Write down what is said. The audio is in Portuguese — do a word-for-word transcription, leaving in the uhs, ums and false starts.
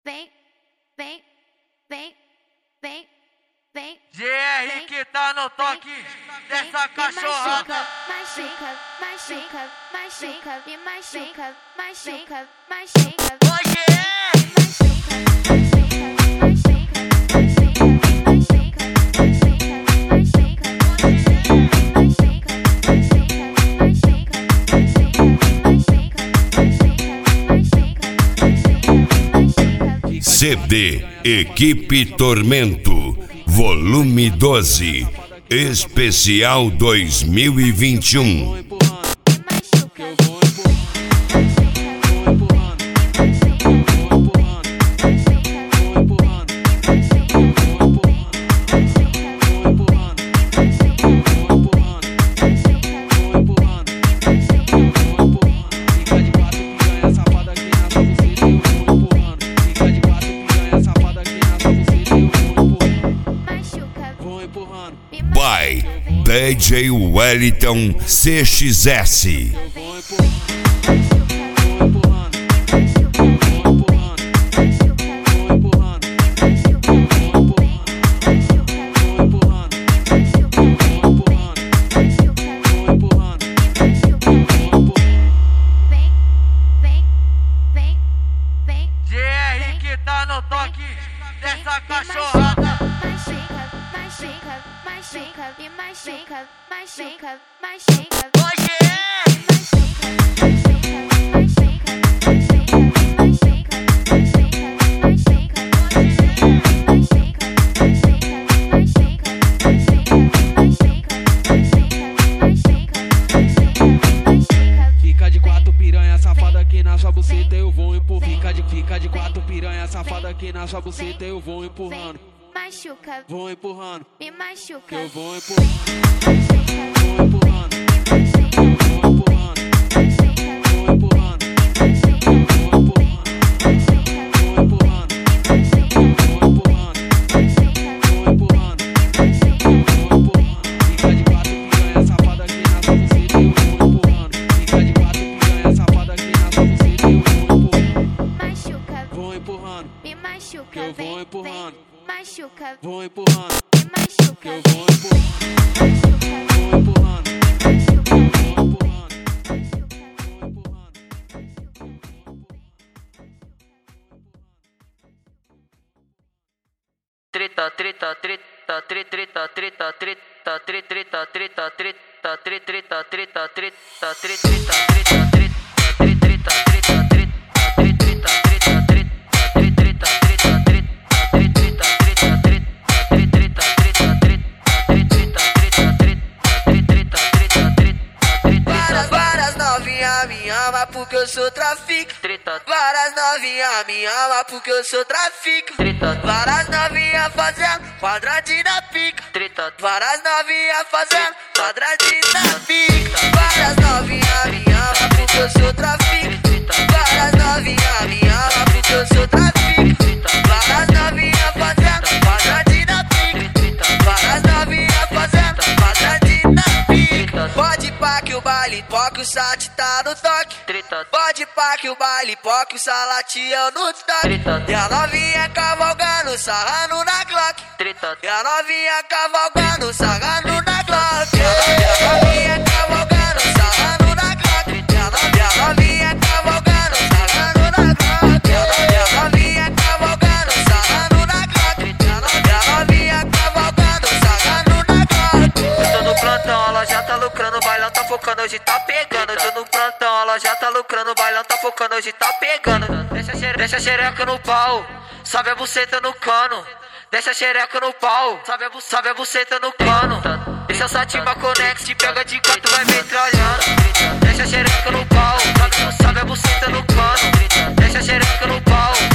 vem, vem, vem, vem, vem. G R que tá no toque dessa cachorrada. Machuca, machuca, machuca, me machuca, machuca, machuca. Oi, G R! C D Equipe Tormento, volume doze, especial dois mil e vinte e um. By D J Wellington C X S. G R que tá no toque dessa cachorrada. Machuca, machuca, me machuca, machuca, machuca. Oi, G R! Fica de quatro piranha safada aqui na sua buceta, eu vou empurrando. Fica de, fica de quatro piranha safada aqui na sua buceta, eu vou empurrando. Machuca, Vou empurrando, me machuca. eu vou empurrando. Vou empurrando, vou empurrando, vou empurrando, vou empurrando, vou empurrando, vou empurrando, vou empurrando, vou empurrando. Fica de quatro piranha safada aqui na sua buceta, eu vou empurrando. Fica de quatro piranha safada aqui na sua buceta, eu vou empurrando. Machuca, Vou empurrando, me machuca. eu vou Vem, empurrando. vem. Machuca, Vou empurrando, me machuca. eu vou empurrando. Vou empurrando, vou empurrando, vou empurrando. Treta, treta, treta, treta, treta, treta, treta, treta, treta, treta, treta, treta, treta, treta, treta, treta, treta, treta. Me ama porque eu sou trafico. Várias novinha me ama porque eu sou trafico. Várias novinha fazendo quadradinho na pica. Várias novinha fazendo quadradinho na pica. Várias novinha me ama porque eu sou trafico. Várias novinha me ama porque eu sou trafico. Várias novinha fazendo quadradinho na pica. Várias novinha fazendo quadradinho na pica. Pode pá que o baile toque, o sat tá no toque. Pode pá que o baile toque, o salatiel no toque. E a novinha cavalgando, sarrando na Glock. E a novinha cavalgando, sarrando na Glock. E a novinha cavalgando, sarrando na Glock. E a novinha cavalgando, sarrando na Glock. E a novinha cavalgando, sarrando na Glock. E a novinha cavalgando, sarrando na Glock. Eu tô no plantão, ela já tá lucrando, o bailão tá focando, hoje tá pegando. Eu tô no plantão, ela já tá lucrando, o bailão tá focando, hoje tá pegando. Deixa a xereca, deixa a xereca no pau, sobe a buceta no cano. Deixa a xereca no pau, sobe a, bu sobe a buceta no cano. Deixa a sativa conex, te pega de quatro, vai metralhando. Deixa a xereca no pau, sobe, sobe a buceta no cano. Deixa a xereca no pau,